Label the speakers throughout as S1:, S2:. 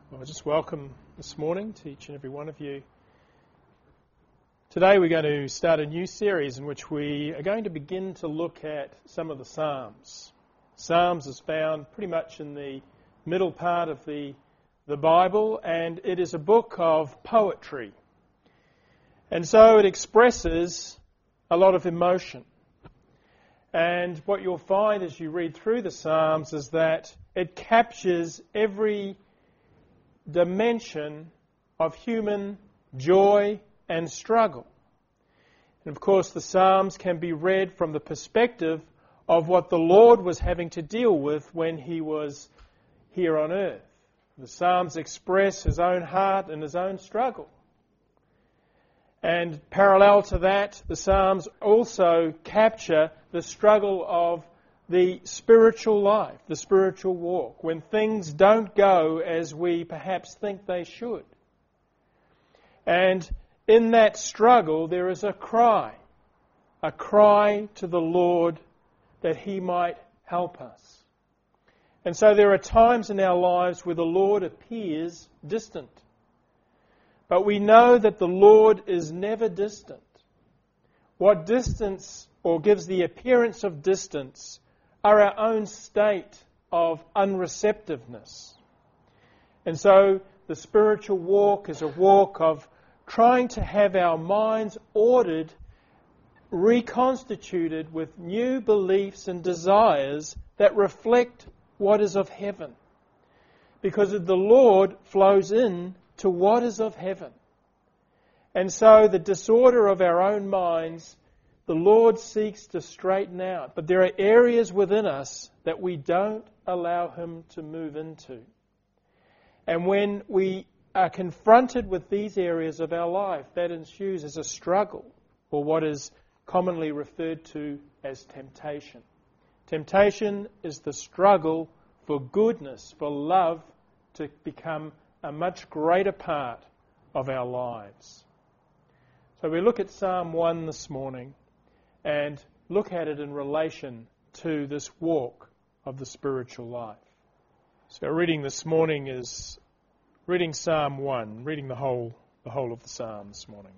S1: Well, just welcome this morning to each and every one of you. Today we're going to start a new series in which we are going to begin to look at some of the Psalms. Psalms is found pretty much in the middle part of the Bible, and it is a book of poetry. And so it expresses a lot of emotion. And what you'll find as you read through the Psalms is that it captures every dimension of human joy and struggle. And of course the Psalms can be read from the perspective of what the Lord was having to deal with when He was here on earth. The Psalms express His own heart and His own struggle. And parallel to that, the Psalms also capture the struggle of the spiritual life, the spiritual walk, when things don't go as we perhaps think they should. And in that struggle there is a cry to the Lord that He might help us. And so there are times in our lives where the Lord appears distant. But we know that the Lord is never distant. What distance or gives the appearance of distance are our own state of unreceptiveness. And so the spiritual walk is a walk of trying to have our minds ordered, reconstituted with new beliefs and desires that reflect what is of heaven. Because the Lord flows in to what is of heaven. And so the disorder of our own minds, the Lord seeks to straighten out. But there are areas within us that we don't allow Him to move into. And when we are confronted with these areas of our life, that ensues as a struggle, or what is commonly referred to as temptation. Temptation is the struggle for goodness, for love to become a much greater part of our lives. So we look at Psalm 1 this morning and look at it in relation to this walk of the spiritual life. So our reading this morning is reading Psalm 1, reading the whole of the Psalm this morning.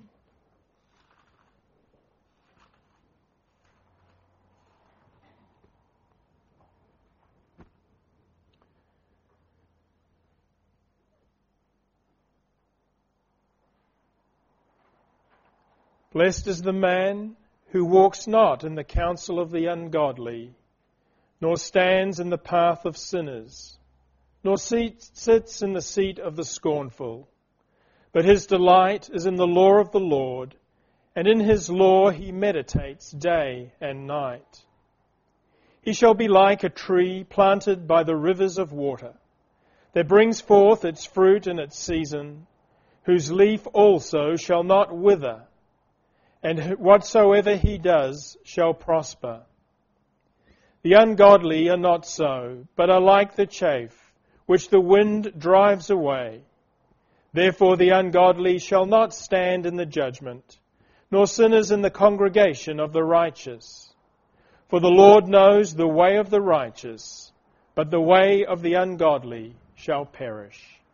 S1: Blessed is the man who walks not in the counsel of the ungodly, nor stands in the path of sinners, nor sits in the seat of the scornful. But his delight is in the law of the Lord, and in His law he meditates day and night. He shall be like a tree planted by the rivers of water, that brings forth its fruit in its season, whose leaf also shall not wither, and whatsoever he does shall prosper. The ungodly are not so, but are like the chaff, which the wind drives away. Therefore the ungodly shall not stand in the judgment, nor sinners in the congregation of the righteous. For the Lord knows the way of the righteous, but the way of the ungodly shall perish.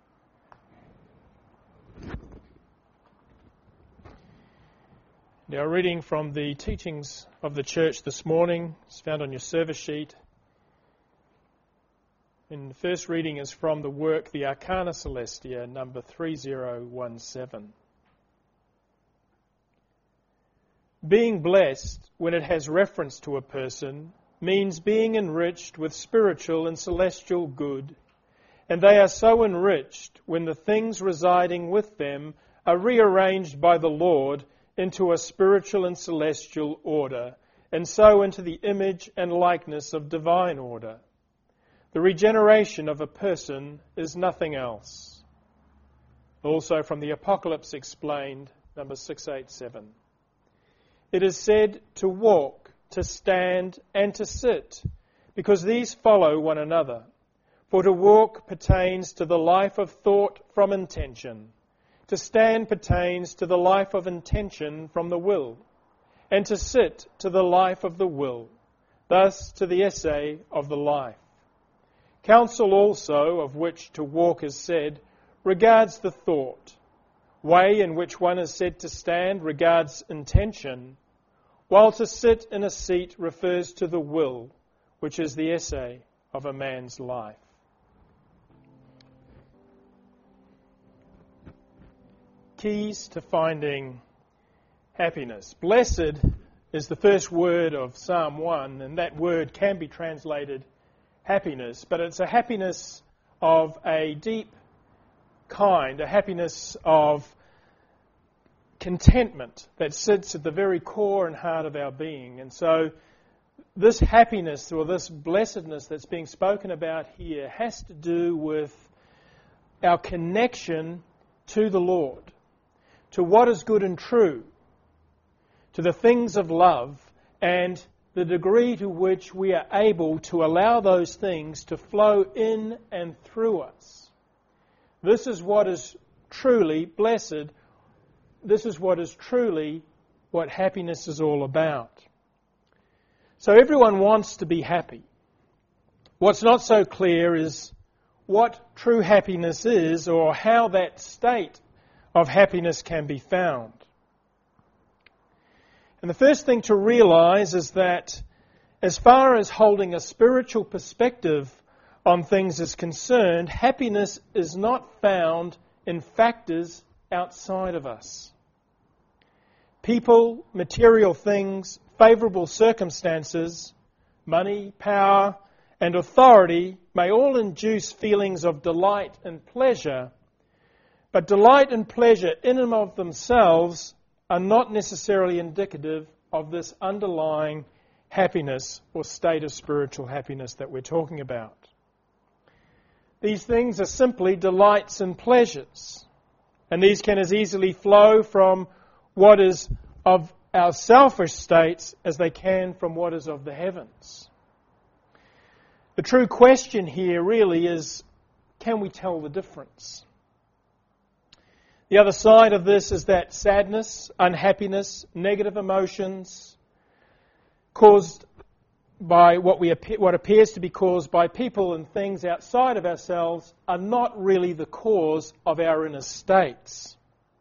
S1: Now, reading from the teachings of the church this morning is found on your service sheet. And the first reading is from the work The Arcana Celestia, number 3017. Being blessed, when it has reference to a person, means being enriched with spiritual and celestial good, and they are so enriched when the things residing with them are rearranged by the Lord into a spiritual and celestial order, and so into the image and likeness of divine order. The regeneration of a person is nothing else. Also from the Apocalypse Explained, number 687. It is said to walk, to stand, and to sit, because these follow one another. For to walk pertains to the life of thought from intention. To stand pertains to the life of intention from the will, and to sit to the life of the will, thus to the essay of the life. Counsel also, of which to walk is said, regards the thought. Way in which one is said to stand regards intention, while to sit in a seat refers to the will, which is the essay of a man's life. Keys to finding happiness. Blessed is the first word of Psalm 1, and that word can be translated happiness, but it's a happiness of a deep kind, a happiness of contentment that sits at the very core and heart of our being. And so this happiness or this blessedness that's being spoken about here has to do with our connection to the Lord, to what is good and true, to the things of love, and the degree to which we are able to allow those things to flow in and through us. This is what is truly blessed. This is what is truly what happiness is all about. So everyone wants to be happy. What's not so clear is what true happiness is, or how that state of happiness can be found. And the first thing to realize is that as far as holding a spiritual perspective on things is concerned, happiness is not found in factors outside of us. People, material things, favourable circumstances, money, power, and authority may all induce feelings of delight and pleasure, but delight and pleasure in and of themselves are not necessarily indicative of this underlying happiness or state of spiritual happiness that we're talking about. These things are simply delights and pleasures, and these can as easily flow from what is of our selfish states as they can from what is of the heavens. The true question here really is, can we tell the difference? The other side of this is that sadness, unhappiness, negative emotions caused by what appears to be caused by people and things outside of ourselves are not really the cause of our inner states.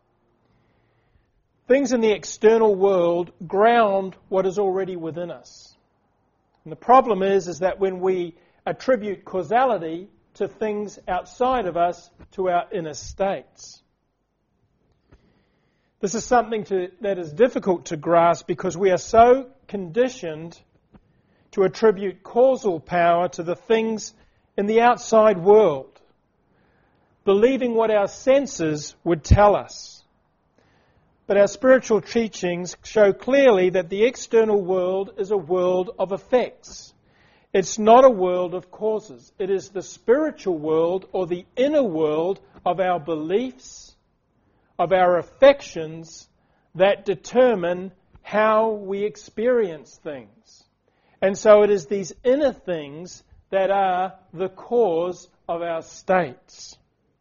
S1: Things in the external world ground what is already within us. And the problem is that when we attribute causality to things outside of us, to our inner states. This is something that is difficult to grasp because we are so conditioned to attribute causal power to the things in the outside world, believing what our senses would tell us. But our spiritual teachings show clearly that the external world is a world of effects. It's not a world of causes. It is the spiritual world or the inner world of our beliefs, of our affections, that determine how we experience things. And so it is these inner things that are the cause of our states.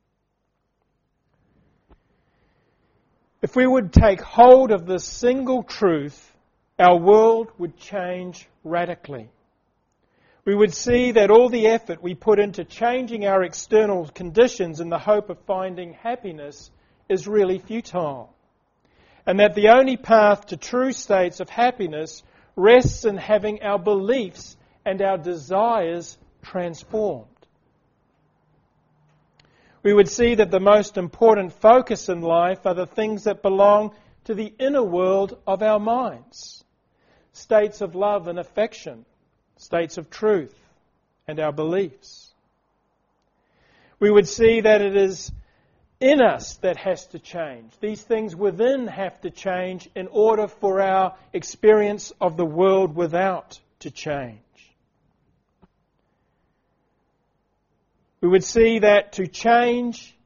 S1: If we would take hold of this single truth, our world would change radically. We would see that all the effort we put into changing our external conditions in the hope of finding happiness is really futile. And that the only path to true states of happiness rests in having our beliefs and our desires transformed. We would see that the most important focus in life are the things that belong to the inner world of our minds. States of love and affection, states of truth, and our beliefs. We would see that it is in us that has to change. These things within have to change in order for our experience of the world without to change. We would see that to change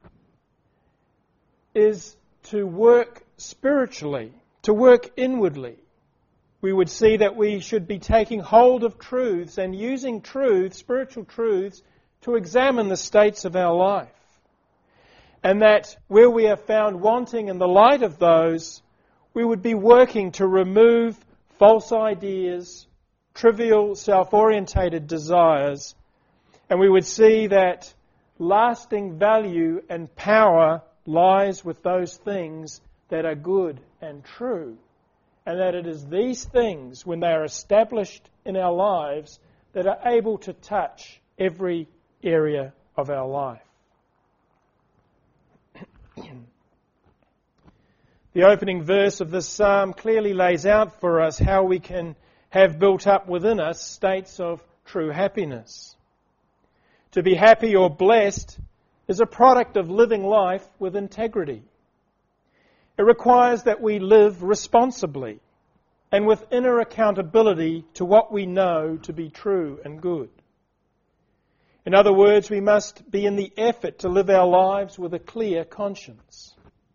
S1: is to work spiritually, to work inwardly. We would see that we should be taking hold of truths and using truths, spiritual truths, to examine the states of our life. And that where we are found wanting in the light of those, we would be working to remove false ideas, trivial self-orientated desires, and we would see that lasting value and power lies with those things that are good and true, and that it is these things, when they are established in our lives, that are able to touch every area of our life. The opening verse of this psalm clearly lays out for us how we can have built up within us states of true happiness. To be happy or blessed is a product of living life with integrity. It requires that we live responsibly and with inner accountability to what we know to be true and good. In other words, we must be in the effort to live our lives with a clear conscience.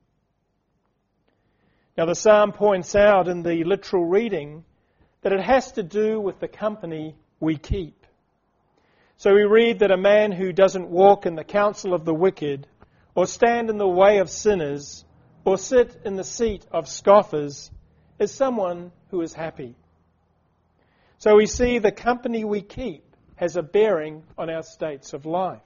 S1: Now, the psalm points out in the literal reading that it has to do with the company we keep. So we read that a man who doesn't walk in the counsel of the wicked, or stand in the way of sinners, or sit in the seat of scoffers, is someone who is happy. So we see the company we keep has a bearing on our states of life.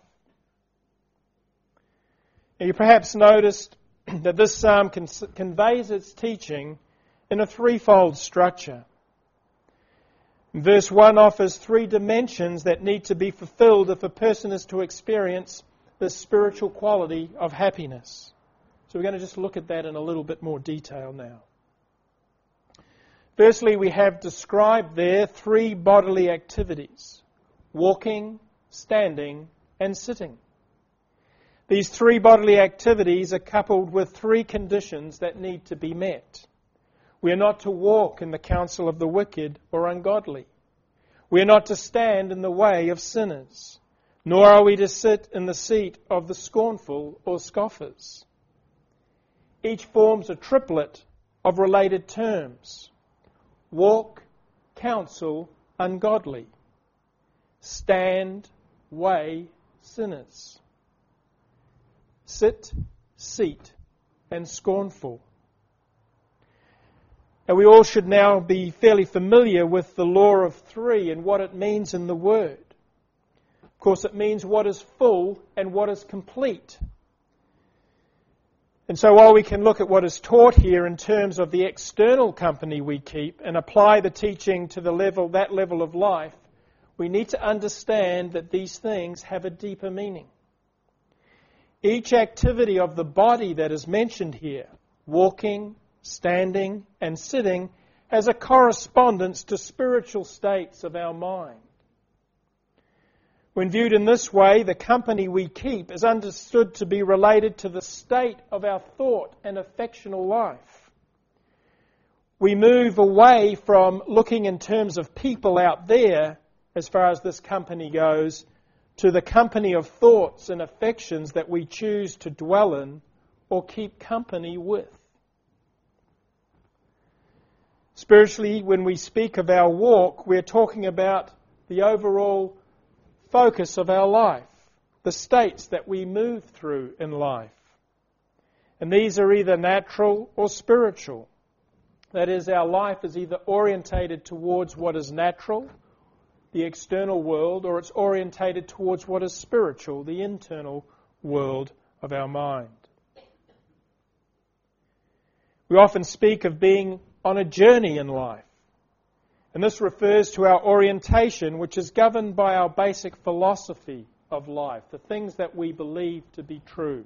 S1: Now, you perhaps noticed that this psalm conveys its teaching in a threefold structure. Verse 1 offers three dimensions that need to be fulfilled if a person is to experience the spiritual quality of happiness. So we're going to just look at that in a little bit more detail now. Firstly, we have described there three bodily activities: walking, standing, and sitting. These three bodily activities are coupled with three conditions that need to be met. We are not to walk in the counsel of the wicked or ungodly. We are not to stand in the way of sinners, nor are we to sit in the seat of the scornful or scoffers. Each forms a triplet of related terms: walk, counsel, ungodly; stand, weigh, sinners; sit, seat, and scornful. Now, we all should now be fairly familiar with the law of three and what it means in the word. Of course, it means what is full and what is complete. And so while we can look at what is taught here in terms of the external company we keep and apply the teaching to that level of life, we need to understand that these things have a deeper meaning. Each activity of the body that is mentioned here, walking, standing, and sitting, has a correspondence to spiritual states of our mind. When viewed in this way, the company we keep is understood to be related to the state of our thought and affectional life. We move away from looking in terms of people out there, as far as this company goes, to the company of thoughts and affections that we choose to dwell in or keep company with. Spiritually, when we speak of our walk, we're talking about the overall focus of our life, the states that we move through in life. And these are either natural or spiritual. That is, our life is either orientated towards what is natural, the external world, or it's orientated towards what is spiritual, the internal world of our mind. We often speak of being on a journey in life. And this refers to our orientation, which is governed by our basic philosophy of life, the things that we believe to be true.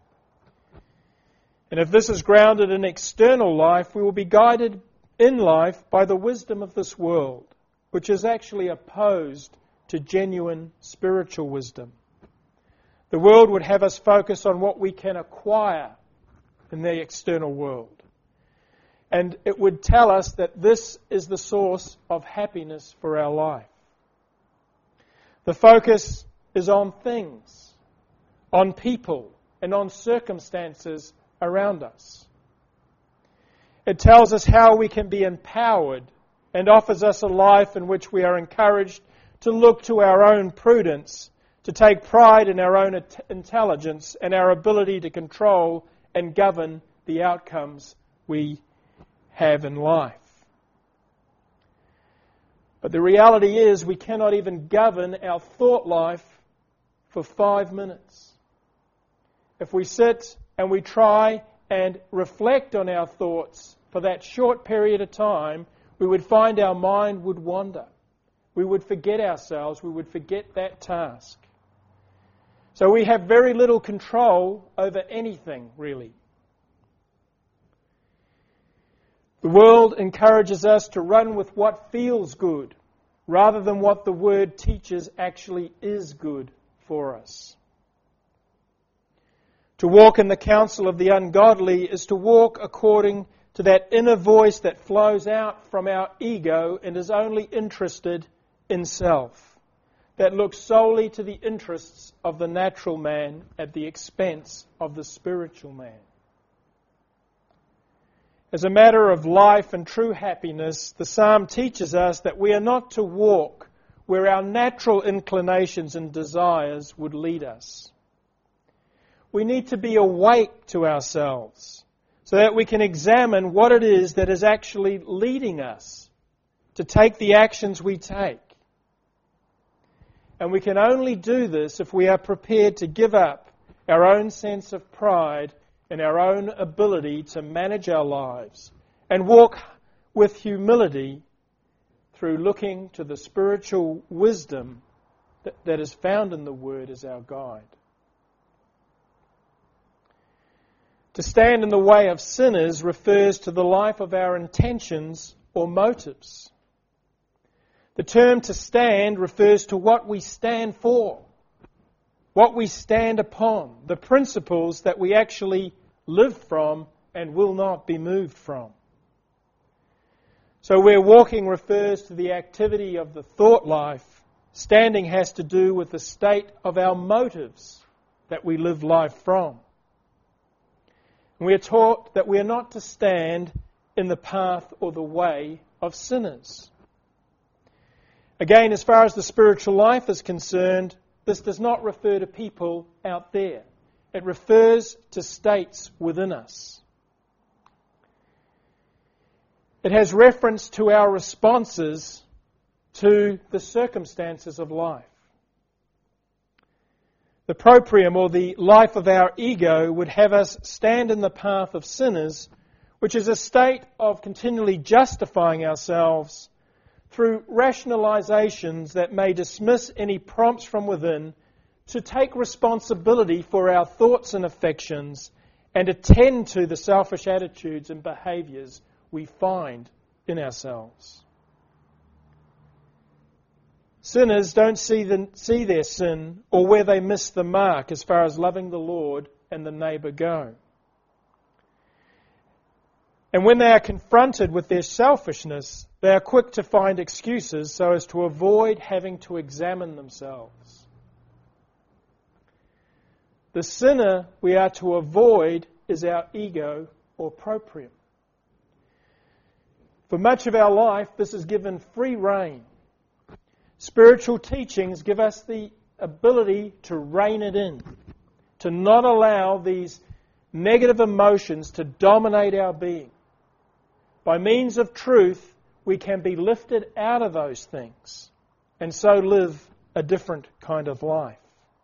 S1: And if this is grounded in external life, we will be guided in life by the wisdom of this world, which is actually opposed to genuine spiritual wisdom. The world would have us focus on what we can acquire in the external world. And it would tell us that this is the source of happiness for our life. The focus is on things, on people, and on circumstances around us. It tells us how we can be empowered and offers us a life in which we are encouraged to look to our own prudence, to take pride in our own intelligence and our ability to control and govern the outcomes we have in life. But the reality is we cannot even govern our thought life for 5 minutes. If we sit and we try and reflect on our thoughts for that short period of time, we would find our mind would wander. We would forget ourselves. We would forget that task. So we have very little control over anything, really. The world encourages us to run with what feels good, rather than what the Word teaches actually is good for us. To walk in the counsel of the ungodly is to walk according to that inner voice that flows out from our ego and is only interested in self, that looks solely to the interests of the natural man at the expense of the spiritual man. As a matter of life and true happiness, the psalm teaches us that we are not to walk where our natural inclinations and desires would lead us. We need to be awake to ourselves so that we can examine what it is that is actually leading us to take the actions we take. And we can only do this if we are prepared to give up our own sense of pride and our own ability to manage our lives and walk with humility through looking to the spiritual wisdom that is found in the Word as our guide. To stand in the way of sinners refers to the life of our intentions or motives. The term to stand refers to what we stand for, what we stand upon, the principles that we actually live from and will not be moved from. So where walking refers to the activity of the thought life, standing has to do with the state of our motives that we live life from. And we are taught that we are not to stand in the path or the way of sinners. Again, as far as the spiritual life is concerned, this does not refer to people out there. It refers to states within us. It has reference to our responses to the circumstances of life. The proprium, or the life of our ego, would have us stand in the path of sinners, which is a state of continually justifying ourselves through rationalizations that may dismiss any prompts from within to take responsibility for our thoughts and affections and attend to the selfish attitudes and behaviours we find in ourselves. Sinners don't see their sin or where they miss the mark as far as loving the Lord and the neighbour go. And when they are confronted with their selfishness, they are quick to find excuses so as to avoid having to examine themselves. The sinner we are to avoid is our ego or proprium. For much of our life, this is given free rein. Spiritual teachings give us the ability to rein it in, to not allow these negative emotions to dominate our being. By means of truth, we can be lifted out of those things and so live a different kind of life.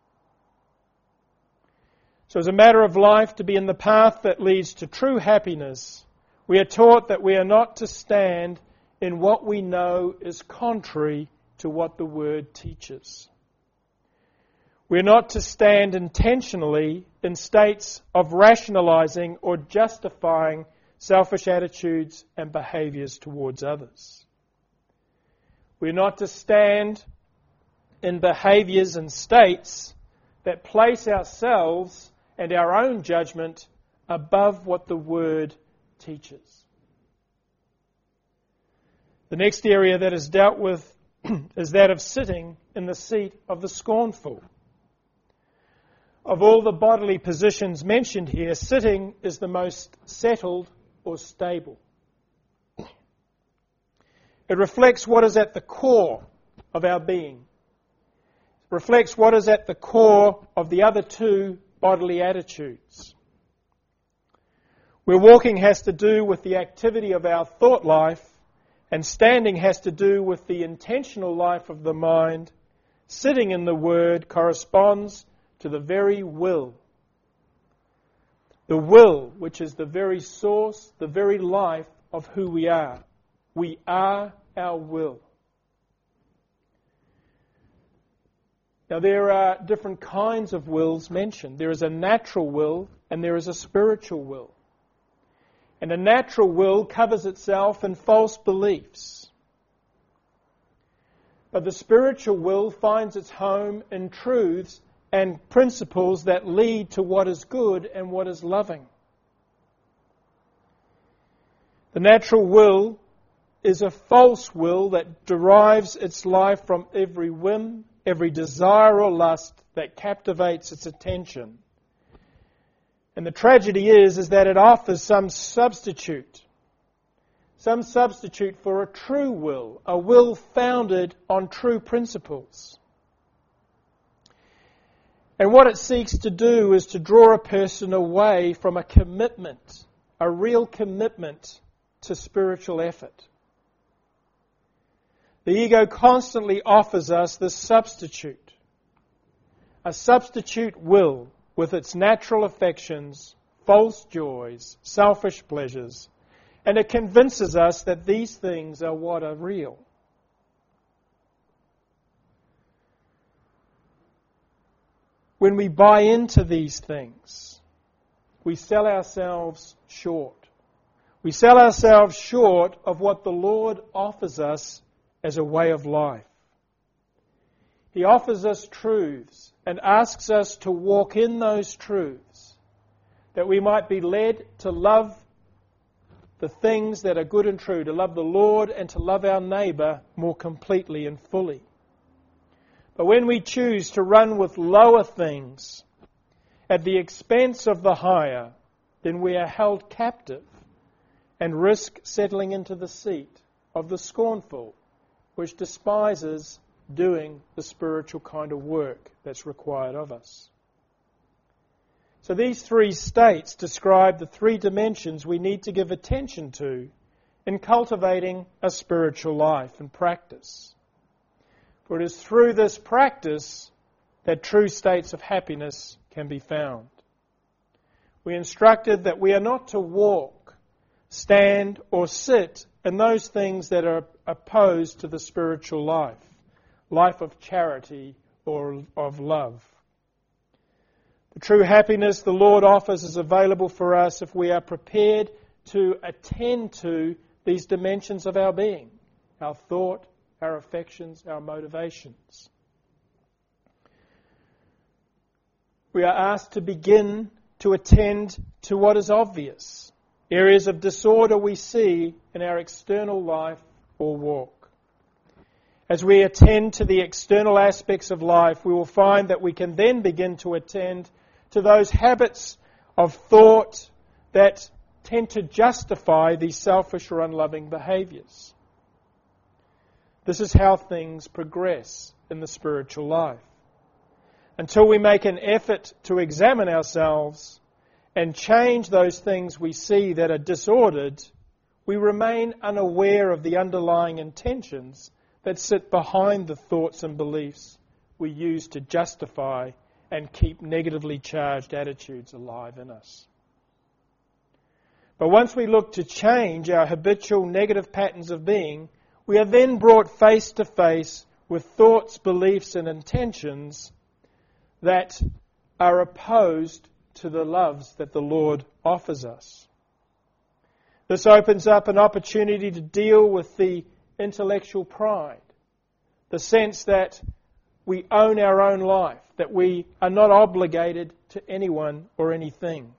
S1: So as a matter of life, to be in the path that leads to true happiness, we are taught that we are not to stand in what we know is contrary to what the Word teaches. We are not to stand intentionally in states of rationalizing or justifying selfish attitudes and behaviours towards others. We are not to stand in behaviours and states that place ourselves and our own judgment above what the Word teaches. The next area that is dealt with is that of sitting in the seat of the scornful. Of all the bodily positions mentioned here, sitting is the most settled or stable. It reflects what is at the core of our being. It reflects what is at the core of the other two bodily attitudes. Where walking has to do with the activity of our thought life, and standing has to do with the intentional life of the mind, Sitting in the Word corresponds to the very will. The will, which is the very source, the very life of who we are. We are our will. Now there are different kinds of wills mentioned. There is a natural will and there is a spiritual will. And a natural will covers itself in false beliefs. But the spiritual will finds its home in truths and principles that lead to what is good and what is loving. The natural will is a false will that derives its life from every whim, every desire or lust that captivates its attention. And the tragedy is that it offers some substitute for a true will, a will founded on true principles. And what it seeks to do is to draw a person away from a commitment, a real commitment to spiritual effort. The ego constantly offers us this substitute, a substitute will with its natural affections, false joys, selfish pleasures, and it convinces us that these things are what are real. When we buy into these things, we sell ourselves short. We sell ourselves short of what the Lord offers us as a way of life. He offers us truths and asks us to walk in those truths, that we might be led to love the things that are good and true, to love the Lord and to love our neighbour more completely and fully. But when we choose to run with lower things at the expense of the higher, then we are held captive and risk settling into the seat of the scornful, which despises doing the spiritual kind of work that's required of us. So these three states describe the three dimensions we need to give attention to in cultivating a spiritual life and practice. For it is through this practice that true states of happiness can be found. We instructed that we are not to walk, stand, or sit in those things that are opposed to the spiritual life of charity or of love. The true happiness the Lord offers is available for us if we are prepared to attend to these dimensions of our being, our thought, our affections, our motivations. We are asked to begin to attend to what is obvious, areas of disorder we see in our external life or walk. As we attend to the external aspects of life, we will find that we can then begin to attend to those habits of thought that tend to justify these selfish or unloving behaviours. This is how things progress in the spiritual life. Until we make an effort to examine ourselves and change those things we see that are disordered, we remain unaware of the underlying intentions that sit behind the thoughts and beliefs we use to justify and keep negatively charged attitudes alive in us. But once we look to change our habitual negative patterns of being, we are then brought face to face with thoughts, beliefs, and intentions that are opposed to the loves that the Lord offers us. This opens up an opportunity to deal with the intellectual pride, the sense that we own our own life, that we are not obligated to anyone or anything.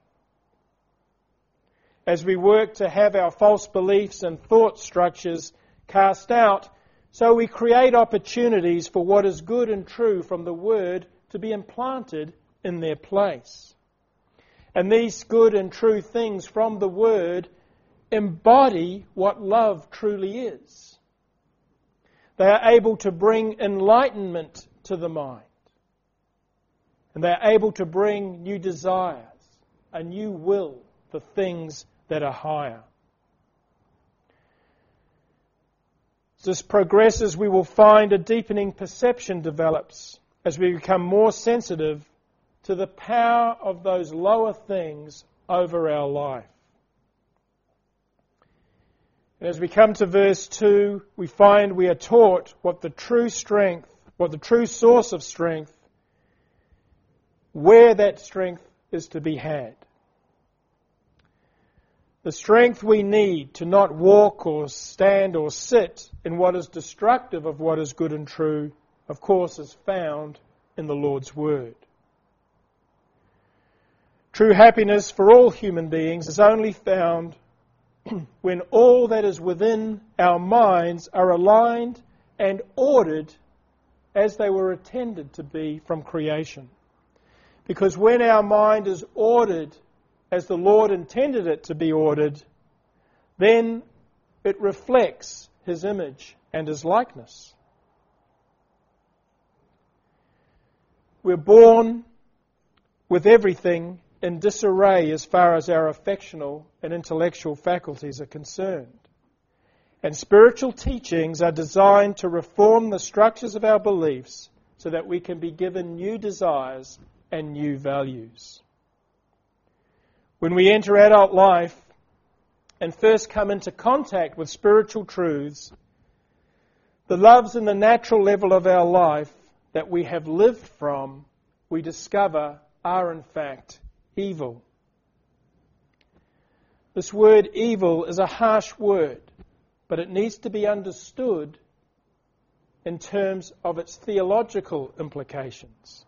S1: As we work to have our false beliefs and thought structures cast out, so we create opportunities for what is good and true from the Word to be implanted in their place. And these good and true things from the Word embody what love truly is. They are able to bring enlightenment to the mind. And they are able to bring new desires, a new will for things that are higher. As this progresses, we will find a deepening perception develops as we become more sensitive to the power of those lower things over our life. And as we come to verse 2, we find we are taught what the true source of strength, where that strength is to be had. The strength we need to not walk or stand or sit in what is destructive of what is good and true, of course, is found in the Lord's Word. True happiness for all human beings is only found when all that is within our minds are aligned and ordered as they were intended to be from creation. Because when our mind is ordered as the Lord intended it to be ordered, then it reflects His image and His likeness. We're born with everything in disarray as far as our affectional and intellectual faculties are concerned. And spiritual teachings are designed to reform the structures of our beliefs so that we can be given new desires and new values. When we enter adult life and first come into contact with spiritual truths, the loves in the natural level of our life that we have lived from, we discover are in fact evil. This word evil is a harsh word, but it needs to be understood in terms of its theological implications.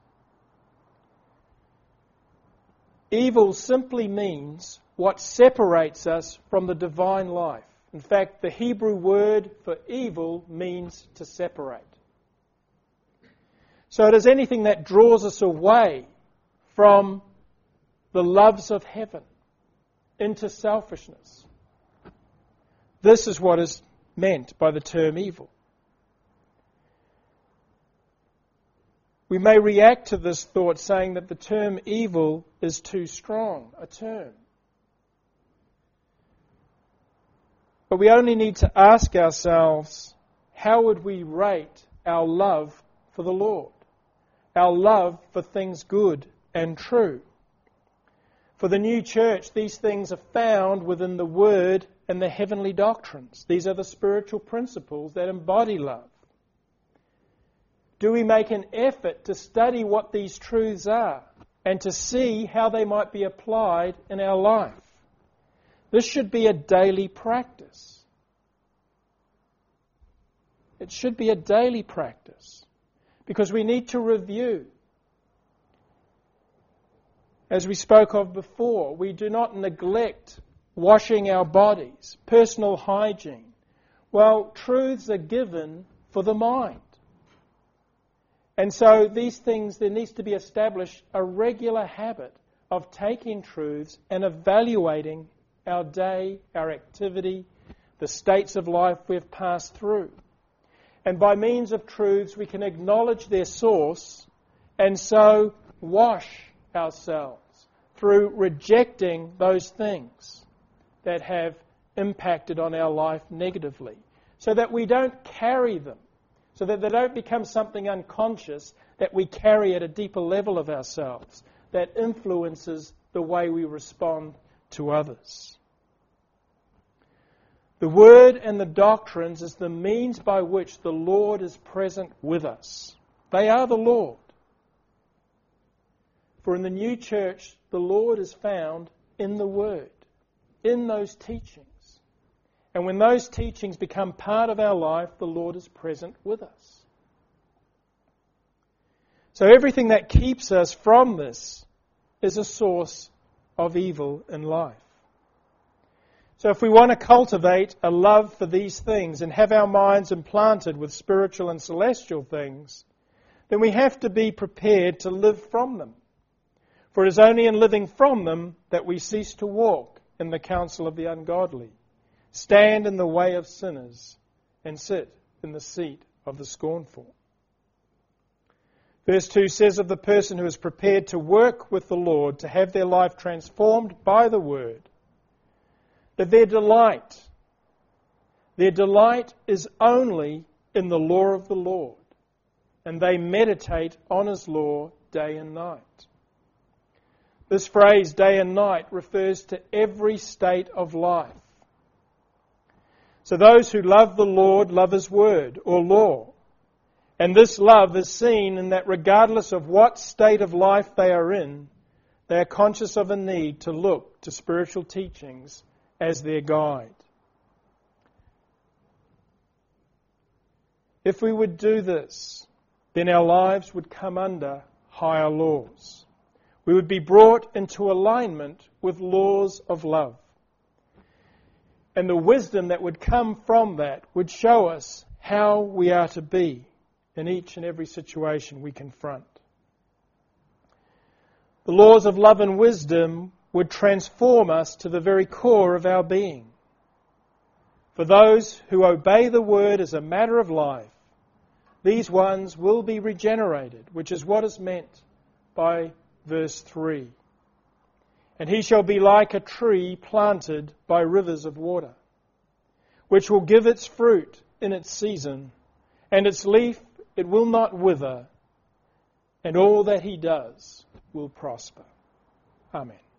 S1: Evil simply means what separates us from the divine life. In fact, the Hebrew word for evil means to separate. So it is anything that draws us away from the loves of heaven into selfishness. This is what is meant by the term evil. We may react to this thought saying that the term evil is too strong a term. But we only need to ask ourselves, how would we rate our love for the Lord? Our love for things good and true? For the new church, these things are found within the Word and the heavenly doctrines. These are the spiritual principles that embody love. Do we make an effort to study what these truths are and to see how they might be applied in our life? This should be a daily practice. It should be a daily practice because we need to review. As we spoke of before, we do not neglect washing our bodies, personal hygiene. Well, truths are given for the mind. And so these things, there needs to be established a regular habit of taking truths and evaluating our day, our activity, the states of life we've passed through. And by means of truths, we can acknowledge their source and so wash ourselves through rejecting those things that have impacted on our life negatively, so that we don't carry them, so that they don't become something unconscious that we carry at a deeper level of ourselves, that influences the way we respond to others. The Word and the doctrines is the means by which the Lord is present with us. They are the Lord. For in the new church, the Lord is found in the Word, in those teachings. And when those teachings become part of our life, the Lord is present with us. So everything that keeps us from this is a source of evil in life. So if we want to cultivate a love for these things and have our minds implanted with spiritual and celestial things, then we have to be prepared to live from them. For it is only in living from them that we cease to walk in the counsel of the ungodly, stand in the way of sinners, and sit in the seat of the scornful. Verse 2 says of the person who is prepared to work with the Lord, to have their life transformed by the Word, that their delight, Their delight is only in the law of the Lord, and they meditate on His law day and night. This phrase, day and night, refers to every state of life. So those who love the Lord love His word or law. And this love is seen in that regardless of what state of life they are in, they are conscious of a need to look to spiritual teachings as their guide. If we would do this, then our lives would come under higher laws. We would be brought into alignment with laws of love. And the wisdom that would come from that would show us how we are to be in each and every situation we confront. The laws of love and wisdom would transform us to the very core of our being. For those who obey the word as a matter of life, these ones will be regenerated, which is what is meant by verse 3. And he shall be like a tree planted by rivers of water, which will give its fruit in its season, and its leaf it will not wither, and all that he does will prosper. Amen.